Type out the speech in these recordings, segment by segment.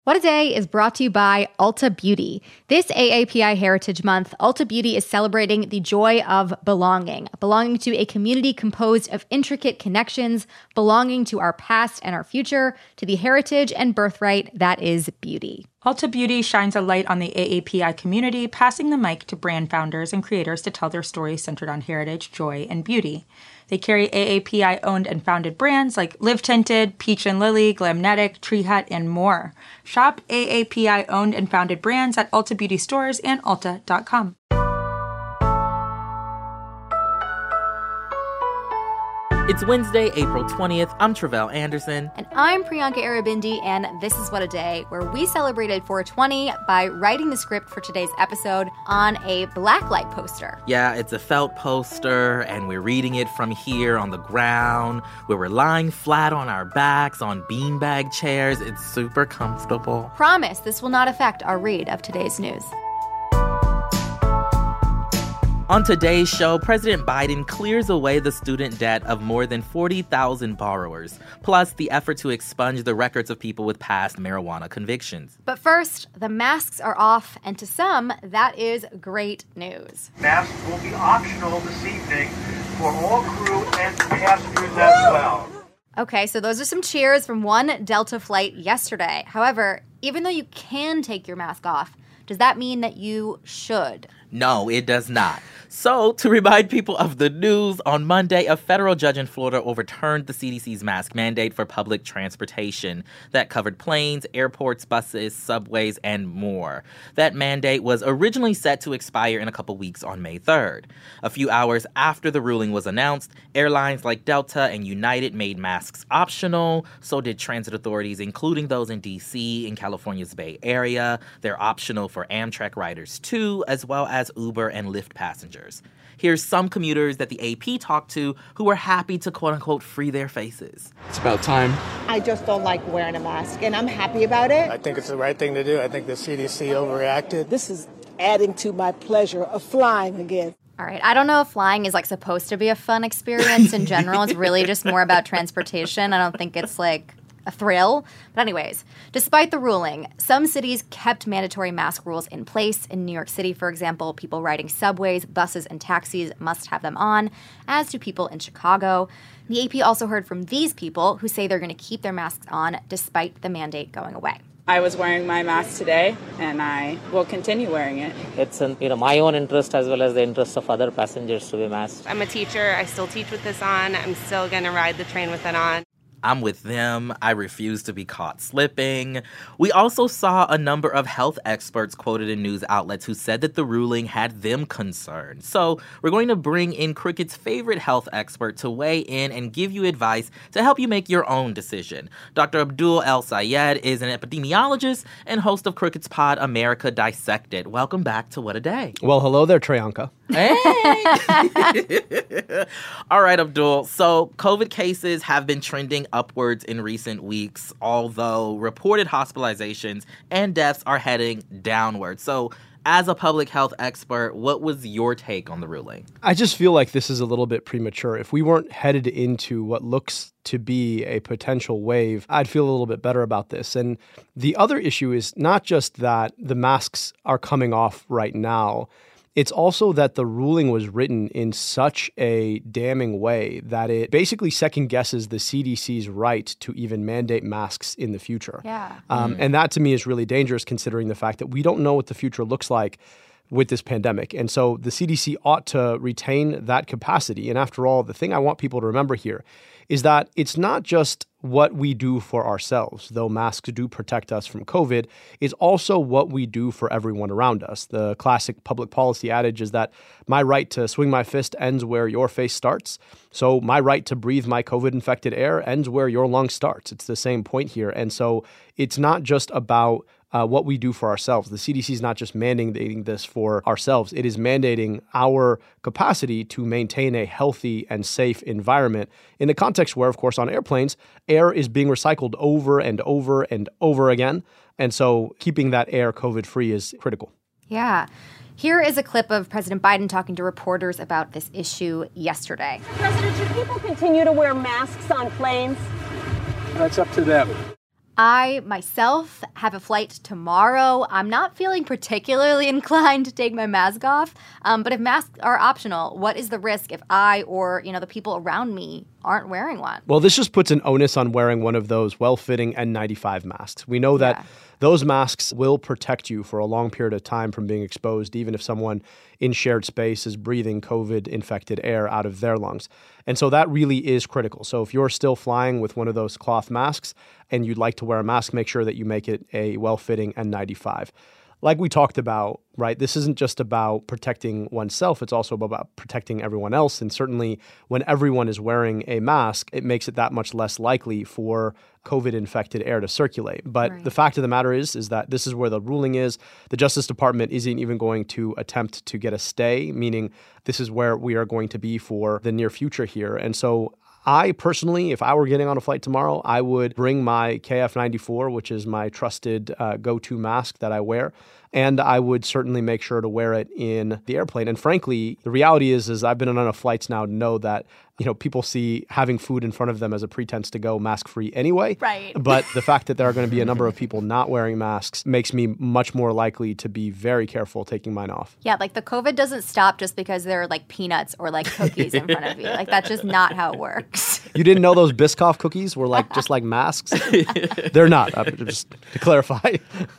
What a Day is brought to you by Ulta Beauty. This AAPI Heritage Month, Ulta Beauty is celebrating the joy of belonging to a community composed of intricate connections, belonging to our past and our future, to the heritage and birthright that is beauty. Ulta Beauty shines a light on the AAPI community, passing the mic to brand founders and creators to tell their stories centered on heritage, joy, and beauty. They carry AAPI-owned and founded brands like Live Tinted, Peach and Lily, Glamnetic, Tree Hut, and more. Shop AAPI-owned and founded brands at Ulta Beauty stores and Ulta.com. It's Wednesday, April 20th. I'm Tre'vell Anderson. And I'm Priyanka Aribindi, and this is What a Day, where we celebrated 420 by writing the script for today's episode on a blacklight poster. Yeah, it's a felt poster, and we're reading it from here on the ground, where we're lying flat on our backs on beanbag chairs. It's super comfortable. Promise, this will not affect our read of today's news. On today's show, President Biden clears away the student debt of more than 40,000 borrowers, plus the effort to expunge the records of people with past marijuana convictions. But first, the masks are off, and to some, that is great news. Masks will be optional this evening for all crew and passengers as well. Okay, so those are some cheers from one Delta flight yesterday. However, even though you can take your mask off, does that mean that you should? No, it does not. So, to remind people of the news, on Monday, a federal judge in Florida overturned the CDC's mask mandate for public transportation that covered planes, airports, buses, subways, and more. That mandate was originally set to expire in a couple weeks on May 3rd. A few hours after the ruling was announced, airlines like Delta and United made masks optional. So did transit authorities, including those in D.C. and California's Bay Area. They're optional for Amtrak riders, too, as well as Uber and Lyft passengers. Here's some commuters that the AP talked to who were happy to, quote-unquote, free their faces. It's about time. I just don't like wearing a mask, and I'm happy about it. I think it's the right thing to do. I think the CDC overreacted. This is adding to my pleasure of flying again. All right, I don't know if flying is supposed to be a fun experience in general. It's really just more about transportation. I don't think it's a thrill. But anyways, despite the ruling, some cities kept mandatory mask rules in place. In New York City, for example, people riding subways, buses, and taxis must have them on, as do people in Chicago. The AP also heard from these people who say they're going to keep their masks on despite the mandate going away. I was wearing my mask today, and I will continue wearing it. It's in my own interest as well as the interest of other passengers to be masked. I'm a teacher. I still teach with this on. I'm still going to ride the train with it on. I'm with them. I refuse to be caught slipping. We also saw a number of health experts quoted in news outlets who said that the ruling had them concerned. So we're going to bring in Crooked's favorite health expert to weigh in and give you advice to help you make your own decision. Dr. Abdul El-Sayed is an epidemiologist and host of Crooked's pod, America Dissected. Welcome back to What a Day. Well, hello there, Treyanka. Hey! All right, Abdul. So COVID cases have been trending upwards in recent weeks, although reported hospitalizations and deaths are heading downward. So as a public health expert, what was your take on the ruling? I just feel like this is a little bit premature. If we weren't headed into what looks to be a potential wave, I'd feel a little bit better about this. And the other issue is not just that the masks are coming off right now. It's also that the ruling was written in such a damning way that it basically second guesses the CDC's right to even mandate masks in the future. Yeah. And that to me is really dangerous considering the fact that we don't know what the future looks like with this pandemic. And so the CDC ought to retain that capacity. And after all, the thing I want people to remember here is that it's not just what we do for ourselves, though masks do protect us from COVID, is also what we do for everyone around us. The classic public policy adage is that my right to swing my fist ends where your face starts. So my right to breathe my COVID-infected air ends where your lung starts. It's the same point here. And so it's not just about what we do for ourselves. The CDC is not just mandating this for ourselves. It is mandating our capacity to maintain a healthy and safe environment in a context where, of course, on airplanes, air is being recycled over and over and over again. And so keeping that air COVID-free is critical. Yeah. Here is a clip of President Biden talking to reporters about this issue yesterday. President, should people continue to wear masks on planes? That's up to them. I, myself, have a flight tomorrow. I'm not feeling particularly inclined to take my mask off. But if masks are optional, what is the risk if I or, the people around me aren't wearing one? Well, this just puts an onus on wearing one of those well-fitting N95 masks. We know that those masks will protect you for a long period of time from being exposed, even if someone in shared space is breathing COVID-infected air out of their lungs. And so that really is critical. So if you're still flying with one of those cloth masks and you'd like to wear a mask, make sure that you make it a well-fitting N95. Like we talked about, right, this isn't just about protecting oneself, it's also about protecting everyone else. And certainly when everyone is wearing a mask, it makes it that much less likely for COVID-infected air to circulate. But the fact of the matter is that this is where the ruling is. The Justice Department isn't even going to attempt to get a stay, meaning this is where we are going to be for the near future here. And so I personally, if I were getting on a flight tomorrow, I would bring my KF94, which is my trusted go-to mask that I wear, and I would certainly make sure to wear it in the airplane. And frankly, the reality is I've been on enough flights now to know that people see having food in front of them as a pretense to go mask-free anyway. Right. But the fact that there are going to be a number of people not wearing masks makes me much more likely to be very careful taking mine off. Yeah, like the COVID doesn't stop just because there are like peanuts or like cookies in front of you. Like that's just not how it works. You didn't know those Biscoff cookies were just like masks? They're not, just to clarify.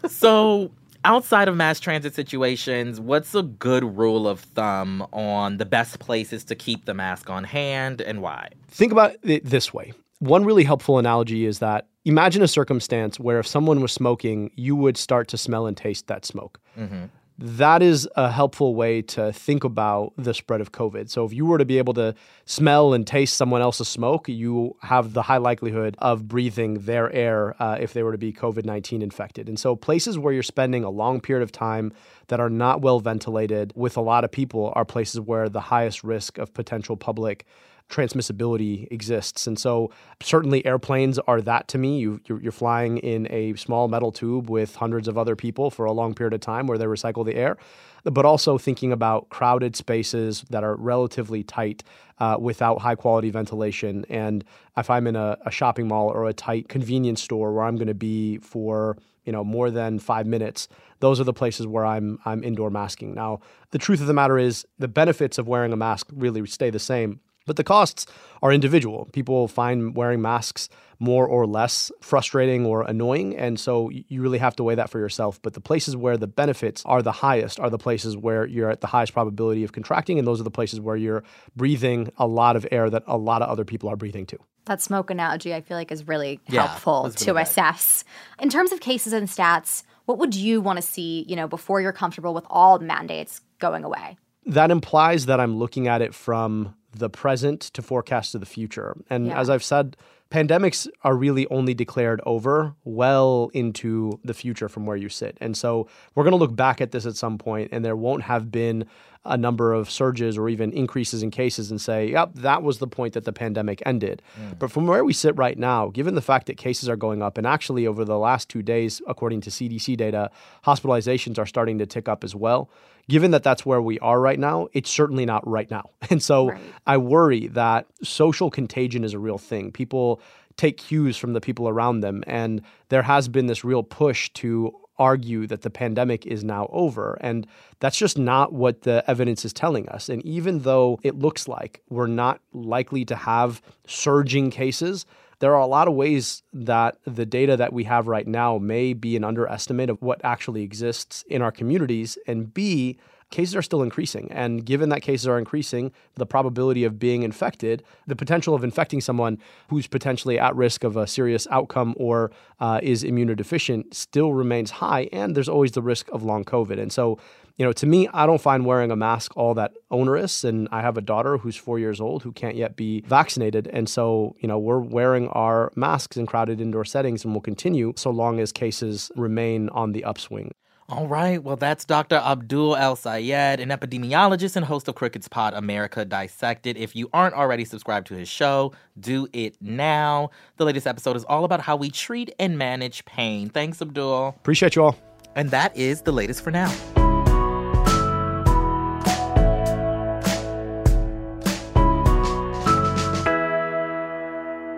So outside of mass transit situations, what's a good rule of thumb on the best places to keep the mask on hand and why? Think about it this way. One really helpful analogy is that imagine a circumstance where if someone was smoking, you would start to smell and taste that smoke. Mm-hmm. That is a helpful way to think about the spread of COVID. So if you were to be able to smell and taste someone else's smoke, you have the high likelihood of breathing their air if they were to be COVID-19 infected. And so places where you're spending a long period of time that are not well ventilated with a lot of people are places where the highest risk of potential public transmissibility exists. And so certainly airplanes are that to me. You're flying in a small metal tube with hundreds of other people for a long period of time where they recycle the air, but also thinking about crowded spaces that are relatively tight without high quality ventilation. And if I'm in a shopping mall or a tight convenience store where I'm going to be for more than 5 minutes, those are the places where I'm indoor masking. Now, the truth of the matter is the benefits of wearing a mask really stay the same. But the costs are individual. People find wearing masks more or less frustrating or annoying, and so you really have to weigh that for yourself. But the places where the benefits are the highest are the places where you're at the highest probability of contracting, and those are the places where you're breathing a lot of air that a lot of other people are breathing too. That smoke analogy I feel like is really helpful to assess. In terms of cases and stats, what would you want to see, before you're comfortable with all mandates going away? That implies that I'm looking at it from the present to forecast to the future. And as I've said, pandemics are really only declared over well into the future from where you sit. And so we're going to look back at this at some point, and there won't have been a number of surges or even increases in cases and say, yep, that was the point that the pandemic ended. But from where we sit right now, given the fact that cases are going up, and actually over the last 2 days, according to CDC data, hospitalizations are starting to tick up as well. Given that that's where we are right now, it's certainly not right now. And so I worry that social contagion is a real thing. People take cues from the people around them. And there has been this real push to argue that the pandemic is now over. And that's just not what the evidence is telling us. And even though it looks like we're not likely to have surging cases, there are a lot of ways that the data that we have right now may be an underestimate of what actually exists in our communities. And B, cases are still increasing. And given that cases are increasing, the probability of being infected, the potential of infecting someone who's potentially at risk of a serious outcome or is immunodeficient still remains high. And there's always the risk of long COVID. And so, to me, I don't find wearing a mask all that onerous. And I have a daughter who's 4 years old who can't yet be vaccinated. And so, we're wearing our masks in crowded indoor settings and will continue so long as cases remain on the upswing. All right. Well, that's Dr. Abdul El-Sayed, an epidemiologist and host of Crooked's Pod America Dissected. If you aren't already subscribed to his show, do it now. The latest episode is all about how we treat and manage pain. Thanks, Abdul. Appreciate you all. And that is the latest for now.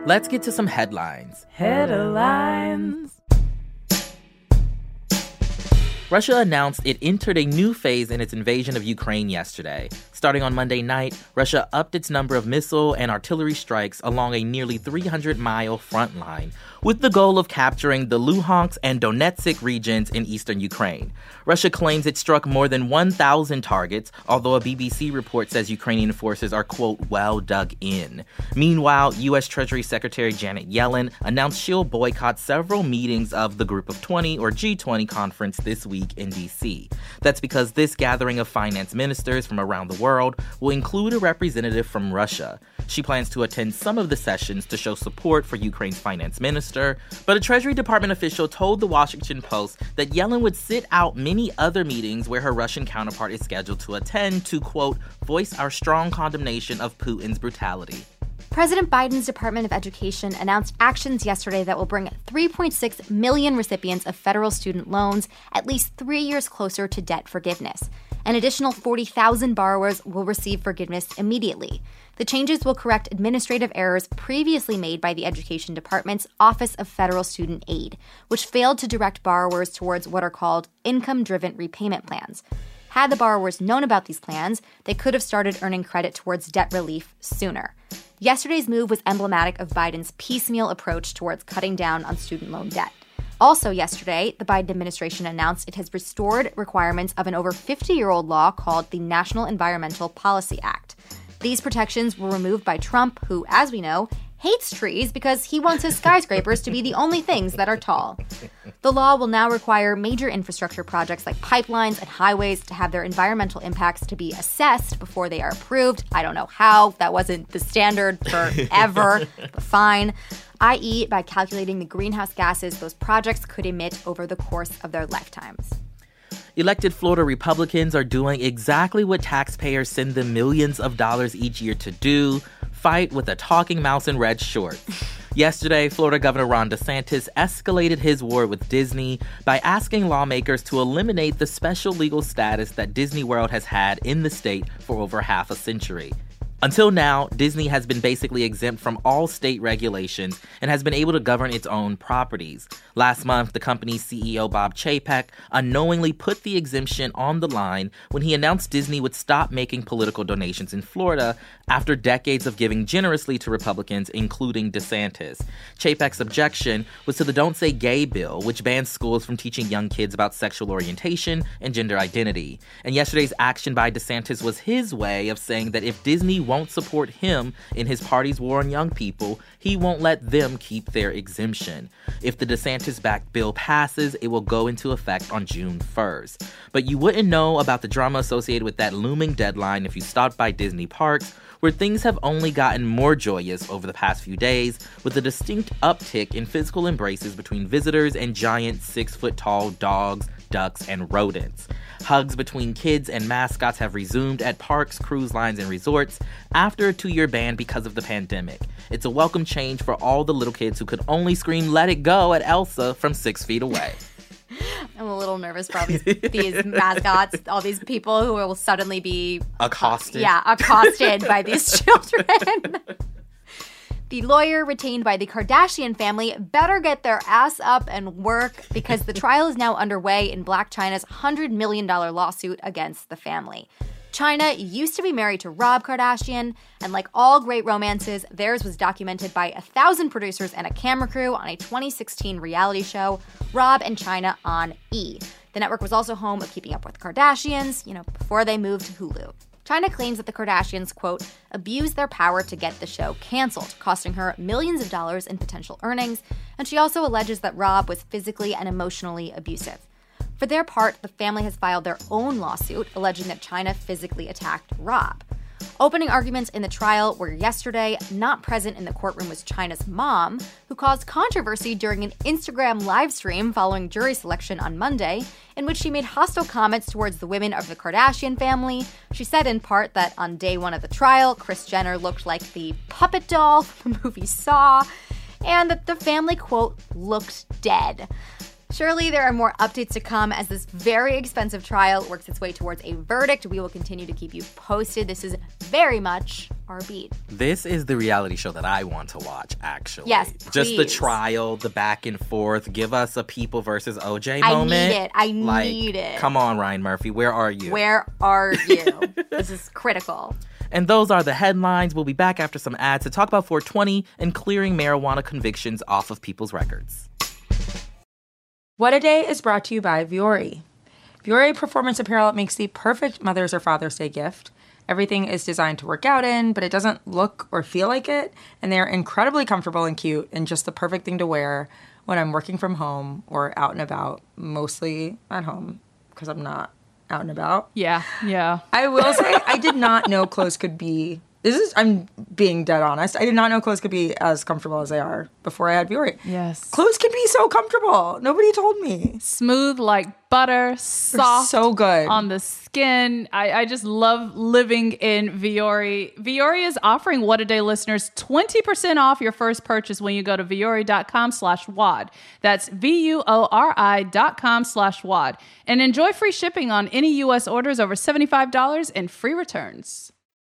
Let's get to some headlines. Headlines. Russia announced it entered a new phase in its invasion of Ukraine yesterday. Starting on Monday night, Russia upped its number of missile and artillery strikes along a nearly 300-mile front line, with the goal of capturing the Luhansk and Donetsk regions in eastern Ukraine. Russia claims it struck more than 1,000 targets, although a BBC report says Ukrainian forces are, quote, well dug in. Meanwhile, U.S. Treasury Secretary Janet Yellen announced she'll boycott several meetings of the Group of 20 or G20 conference this week in D.C. That's because this gathering of finance ministers from around the world will include a representative from Russia. She plans to attend some of the sessions to show support for Ukraine's finance minister, but a Treasury Department official told the Washington Post that Yellen would sit out many other meetings where her Russian counterpart is scheduled to attend to, quote, voice our strong condemnation of Putin's brutality. President Biden's Department of Education announced actions yesterday that will bring 3.6 million recipients of federal student loans at least 3 years closer to debt forgiveness. An additional 40,000 borrowers will receive forgiveness immediately. The changes will correct administrative errors previously made by the Education Department's Office of Federal Student Aid, which failed to direct borrowers towards what are called income-driven repayment plans. Had the borrowers known about these plans, they could have started earning credit towards debt relief sooner. Yesterday's move was emblematic of Biden's piecemeal approach towards cutting down on student loan debt. Also yesterday, the Biden administration announced it has restored requirements of an over 50-year-old law called the National Environmental Policy Act. These protections were removed by Trump, who, as we know, hates trees because he wants his skyscrapers to be the only things that are tall. The law will now require major infrastructure projects like pipelines and highways to have their environmental impacts to be assessed before they are approved. I don't know how. That wasn't the standard forever, but fine. i.e., by calculating the greenhouse gases those projects could emit over the course of their lifetimes. Elected Florida Republicans are doing exactly what taxpayers send them millions of dollars each year to do: fight with a talking mouse in red shorts. Yesterday, Florida Governor Ron DeSantis escalated his war with Disney by asking lawmakers to eliminate the special legal status that Disney World has had in the state for over half a century. Until now, Disney has been basically exempt from all state regulations and has been able to govern its own properties. Last month, the company's CEO Bob Chapek unknowingly put the exemption on the line when he announced Disney would stop making political donations in Florida after decades of giving generously to Republicans, including DeSantis. Chapek's objection was to the Don't Say Gay bill, which bans schools from teaching young kids about sexual orientation and gender identity. And yesterday's action by DeSantis was his way of saying that if Disney won't support him in his party's war on young people, he won't let them keep their exemption. If the DeSantis-backed bill passes, it will go into effect on June 1st. But you wouldn't know about the drama associated with that looming deadline if you stopped by Disney parks, where things have only gotten more joyous over the past few days, with a distinct uptick in physical embraces between visitors and giant 6-foot-tall dogs, ducks, and rodents. Hugs between kids and mascots have resumed at parks, cruise lines, and resorts after a 2-year ban because of the pandemic. It's a welcome change for all the little kids who could only scream "Let it go" at Elsa from 6 feet away. I'm a little nervous for all these mascots, all these people who will suddenly be accosted. Accosted by these children. The lawyer retained by the Kardashian family better get their ass up and work, because the trial is now underway in Blac Chyna's $100 million lawsuit against the family. Chyna used to be married to Rob Kardashian, and like all great romances, theirs was documented by 1,000 producers and a camera crew on a 2016 reality show, Rob and Chyna on E! The network was also home of Keeping Up with the Kardashians, before they moved to Hulu. Chyna claims that the Kardashians, quote, abused their power to get the show canceled, costing her millions of dollars in potential earnings, and she also alleges that Rob was physically and emotionally abusive. For their part, the family has filed their own lawsuit alleging that Chyna physically attacked Rob. Opening arguments in the trial were yesterday. Not present in the courtroom was Chyna's mom, who caused controversy during an Instagram live stream following jury selection on Monday, in which she made hostile comments towards the women of the Kardashian family. She said in part that on day one of the trial, Kris Jenner looked like the puppet doll from the movie Saw, and that the family, quote, looked dead. Surely there are more updates to come as this very expensive trial works its way towards a verdict. We will continue to keep you posted. This is very much our beat. This is the reality show that I want to watch, actually. Yes, Just the please. trial, the back and forth. Give us a People versus OJ moment. I need it. Come on, Ryan Murphy. Where are you? Where are you? This is critical. And those are the headlines. We'll be back after some ads to talk about 420 and clearing marijuana convictions off of people's records. What a Day is brought to you by Vuori. Vuori Performance Apparel makes the perfect Mother's or Father's Day gift. Everything is designed to work out in, but it doesn't look or feel like it. And they're incredibly comfortable and cute and just the perfect thing to wear when I'm working from home or out and about, mostly at home because I'm not out and about. Yeah. I will say I did not know clothes could be, I'm being dead honest. I did not know clothes could be as comfortable as they are before I had Vuori. Yes. Clothes can be so comfortable. Nobody told me. Smooth like butter, soft. So good. On the skin. I just love living in Vuori. Vuori is offering What a Day listeners 20% off your first purchase when you go to vuori.com/WAD. That's VUORI.com/WAD. And enjoy free shipping on any U.S. orders over $75 and free returns.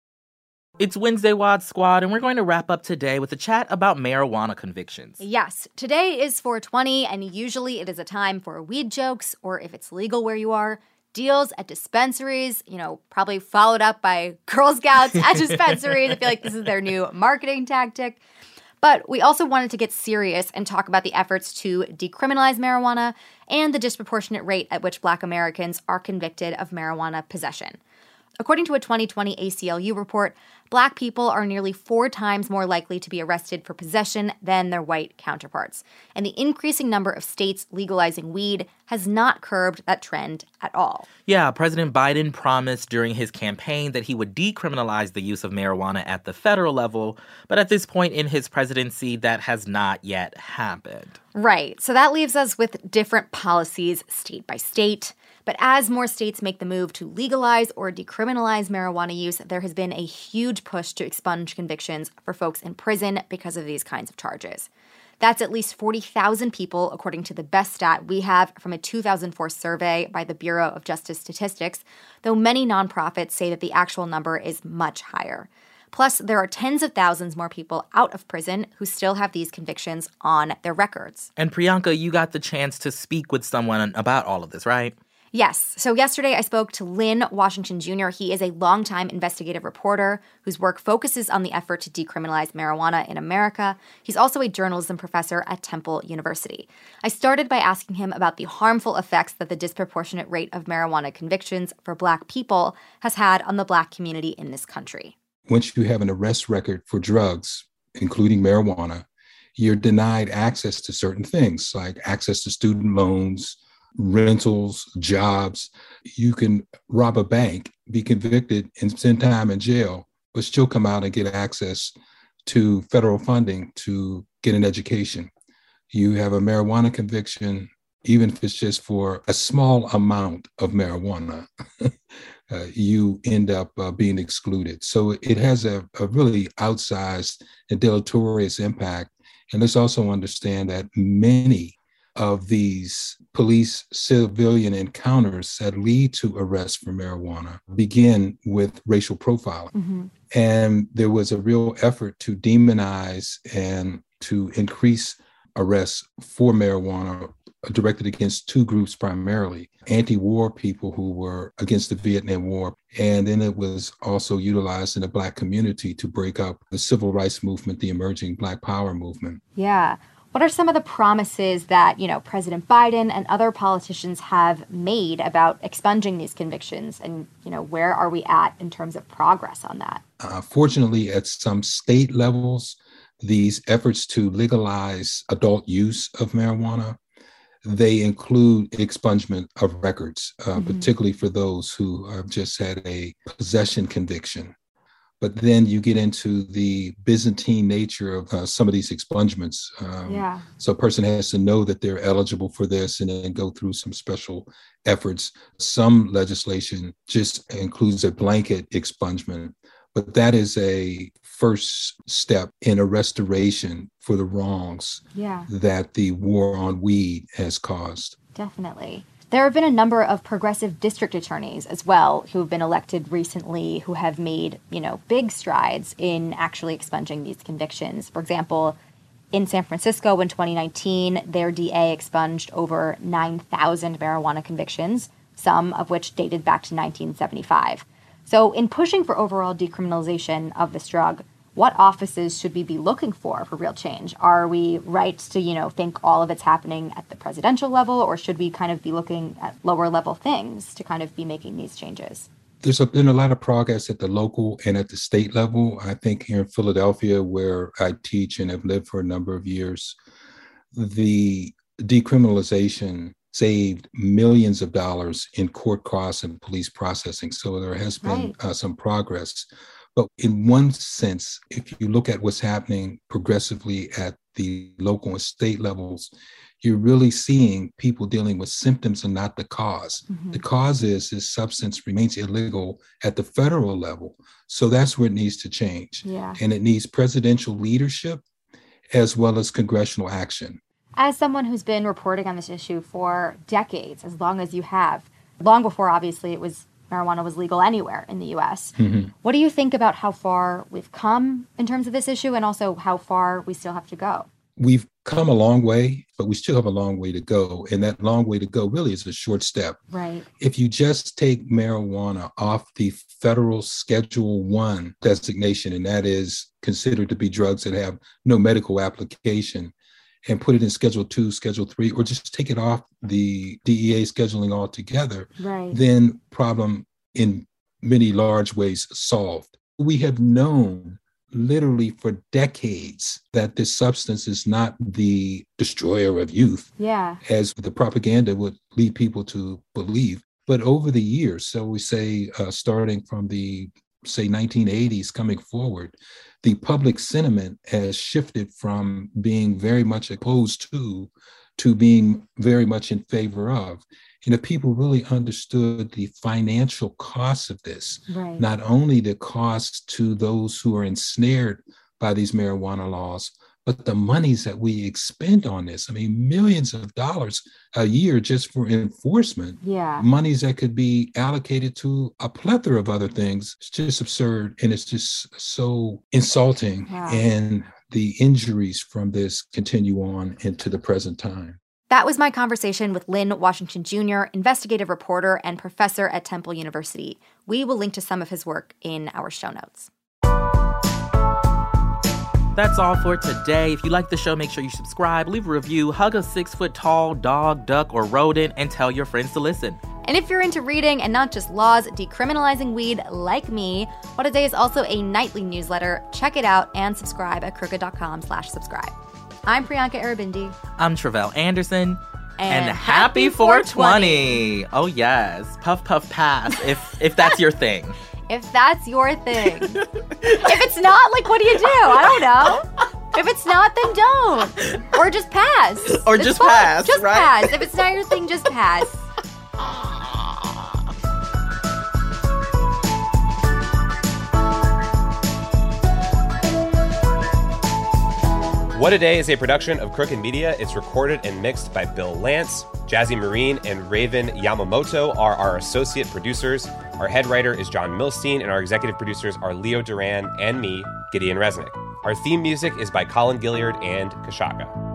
It's Wednesday, WAD Squad, and we're going to wrap up today with a chat about marijuana convictions. Yes, today is 420, and usually it is a time for weed jokes, or if it's legal where you are, deals at dispensaries, probably followed up by Girl Scouts at dispensaries. I feel like this is their new marketing tactic. But we also wanted to get serious and talk about the efforts to decriminalize marijuana and the disproportionate rate at which Black Americans are convicted of marijuana possession. According to a 2020 ACLU report, Black people are nearly 4 times more likely to be arrested for possession than their white counterparts. And the increasing number of states legalizing weed has not curbed that trend at all. Yeah, President Biden promised during his campaign that he would decriminalize the use of marijuana at the federal level, but at this point in his presidency, that has not yet happened. Right. So that leaves us with different policies state by state. But as more states make the move to legalize or decriminalize marijuana use, there has been a huge push to expunge convictions for folks in prison because of these kinds of charges. That's at least 40,000 people, according to the best stat we have from a 2004 survey by the Bureau of Justice Statistics, though many nonprofits say that the actual number is much higher. Plus, there are tens of thousands more people out of prison who still have these convictions on their records. And Priyanka, you got the chance to speak with someone about all of this, right? Yes. So yesterday I spoke to Lynn Washington Jr. He is a longtime investigative reporter whose work focuses on the effort to decriminalize marijuana in America. He's also a journalism professor at Temple University. I started by asking him about the harmful effects that the disproportionate rate of marijuana convictions for Black people has had on the Black community in this country. Once you have an arrest record for drugs, including marijuana, you're denied access to certain things like access to student loans, rentals, jobs. You can rob a bank, be convicted, and spend time in jail, but still come out and get access to federal funding to get an education. You have a marijuana conviction, even if it's just for a small amount of marijuana, you end up being excluded. So it has a really outsized and deleterious impact. And let's also understand that many of these police civilian encounters that lead to arrests for marijuana begin with racial profiling. Mm-hmm. And there was a real effort to demonize and to increase arrests for marijuana directed against 2 groups primarily, anti-war people who were against the Vietnam War. And then it was also utilized in the Black community to break up the civil rights movement, the emerging Black Power movement. Yeah. What are some of the promises that, President Biden and other politicians have made about expunging these convictions? And, where are we at in terms of progress on that? Fortunately, at some state levels, these efforts to legalize adult use of marijuana, they include expungement of records, particularly for those who have just had a possession conviction. But then you get into the Byzantine nature of some of these expungements. So a person has to know that they're eligible for this and then go through some special efforts. Some legislation just includes a blanket expungement, But that is a first step in a restoration for the wrongs that the war on weed has caused. Definitely. There have been a number of progressive district attorneys as well who have been elected recently who have made, big strides in actually expunging these convictions. For example, in San Francisco in 2019, their DA expunged over 9,000 marijuana convictions, some of which dated back to 1975. So in pushing for overall decriminalization of this drug, what offices should we be looking for real change? Are we right to, think all of it's happening at the presidential level, or should we kind of be looking at lower level things to kind of be making these changes? There's been a lot of progress at the local and at the state level. I think here in Philadelphia, where I teach and have lived for a number of years, the decriminalization saved millions of dollars in court costs and police processing. So there has been some progress. But in one sense, if you look at what's happening progressively at the local and state levels, you're really seeing people dealing with symptoms and not the cause. Mm-hmm. The cause is this substance remains illegal at the federal level. So that's where it needs to change. Yeah. And it needs presidential leadership as well as congressional action. As someone who's been reporting on this issue for decades, as long as you have, long before obviously marijuana was legal anywhere in the U.S., what do you think about how far we've come in terms of this issue and also how far we still have to go? We've come a long way, but we still have a long way to go. And that long way to go really is a short step. Right. If you just take marijuana off the federal Schedule I designation, and that is considered to be drugs that have no medical application, and put it in Schedule 2, Schedule 3, or just take it off the DEA scheduling altogether, then problem in many large ways solved. We have known literally for decades that this substance is not the destroyer of youth, as the propaganda would lead people to believe. But over the years, so we say starting from the 1980s coming forward, the public sentiment has shifted from being very much opposed to being very much in favor of. And if people really understood the financial costs of this, not only the costs to those who are ensnared by these marijuana laws, but the monies that we expend on this. I mean, millions of dollars a year just for enforcement. Monies that could be allocated to a plethora of other things. It's just absurd. And it's just so insulting. And the injuries from this continue on into the present time. That was my conversation with Lynn Washington Jr., investigative reporter and professor at Temple University. We will link to some of his work in our show notes. That's all for today. If you like the show, make sure you subscribe, leave a review, hug a 6-foot-tall dog, duck, or rodent, and tell your friends to listen. And if you're into reading and not just laws decriminalizing weed like me, What A Day is also a nightly newsletter. Check it out and subscribe at crooked.com/subscribe. I'm Priyanka Aribindi. I'm Tre'vell Anderson. And happy 420. Oh, yes. Puff, puff, pass, if that's your thing. If that's your thing. If it's not, what do you do? I don't know. If it's not, then don't. Or just pass. Or it's just fun. Pass, just right? Pass. If it's not your thing, just pass. What A Day is a production of Crooked Media. It's recorded and mixed by Bill Lance. Jazzy Marine and Raven Yamamoto are our associate producers. Our head writer is John Milstein, and our executive producers are Leo Duran and me, Gideon Resnick. Our theme music is by Colin Gilliard and Kashaka.